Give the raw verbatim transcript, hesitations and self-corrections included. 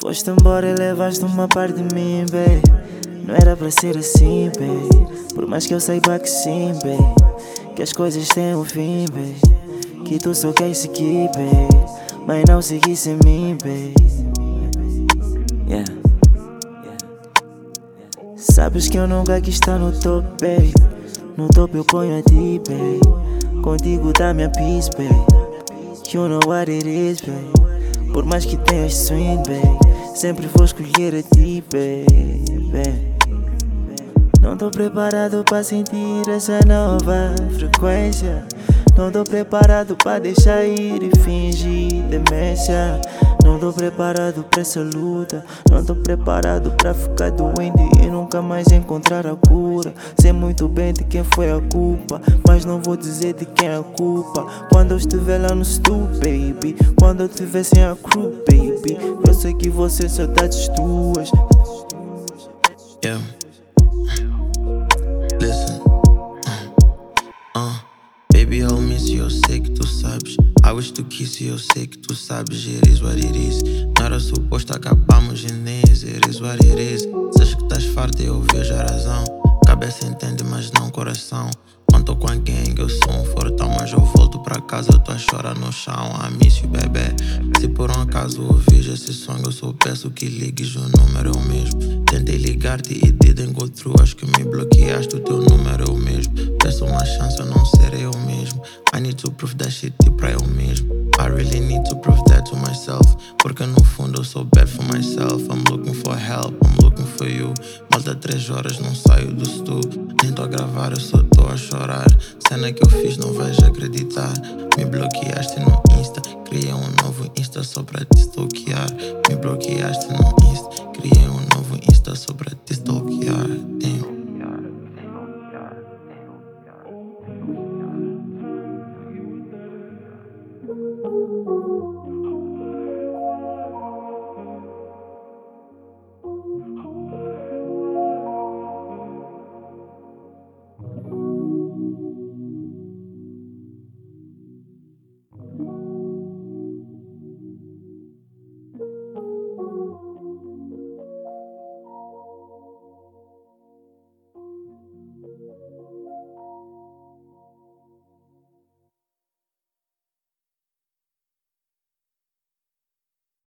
Foste embora e levaste uma parte de mim, babe. Não era pra ser assim, babe. Por mais que eu saiba que sim, babe, que as coisas têm um fim, babe, que tu só queres seguir, babe, mas não seguisse em mim, babe. Yeah. Sabes que eu nunca quis estar no top, babe. No top eu ponho a ti, babe. Contigo dá minha peace, babe. You know what it is, babe. Por mais que tenhas swing, babe, sempre vou escolher a ti, babe. Não tô preparado pra sentir essa nova frequência. Não tô preparado pra deixar ir e fingir demência. Não tô preparado pra essa luta. Não tô preparado pra ficar doente e nunca mais encontrar a cura. Sei muito bem de quem foi a culpa, mas não vou dizer de quem é a culpa. Quando eu estiver lá no stu, baby, quando eu estiver sem a crew, baby, eu sei que você saudades tuas. Yeah. Listen. Uh, baby, I'll miss you, eu sei que tu sabes. I wish to kiss you, eu sei que tu sabes. It is what it is. Não era suposto acabamos em this. It is what it is. Se achas que estás farta, eu vejo a razão. Cabeça entende, mas não coração. Quando tô com alguém, eu sou um fortão, mas eu volto pra casa, eu tô a chorar no chão. I miss you, bebê. Se por um acaso ouvis esse sonho, eu só peço que ligues, o número é o mesmo. Tentei ligar-te e didn't go through. Acho que me bloqueaste, o teu número é o mesmo. Peço uma chance, eu não serei eu mesmo. I need to prove that shit pra eu mesmo. I really need to prove that to myself, porque no fundo eu sou bad for myself. I'm looking for help, I'm looking for you. Malta três horas, não saio do stu. Nem tô a gravar, eu só tô a chorar. Cena que eu fiz, não vais acreditar. Me bloqueaste no Insta, criei um novo Insta só pra te stalkear. Me bloqueaste no Insta, criei um novo Insta só pra te stalkear.